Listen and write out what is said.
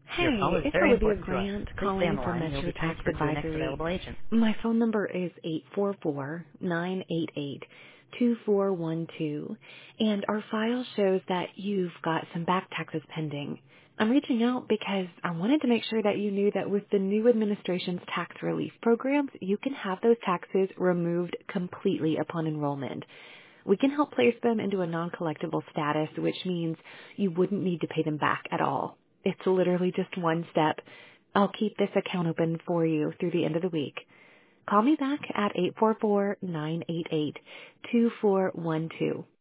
Your Hey, call is it's very Olivia important to us. Grant Please stay on calling the from line and you'll Metro be Tax transferred to the next Advisory. available agent. My phone number is 844-988-2412, and our file shows that you've got some back taxes pending. I'm reaching out because I wanted to make sure that you knew that with the new administration's tax relief programs, you can have those taxes removed completely upon enrollment. We can help place them into a non-collectible status, which means you wouldn't need to pay them back at all. It's literally just one step. I'll keep this account open for you through the end of the week. Call me back at 844-988-2412.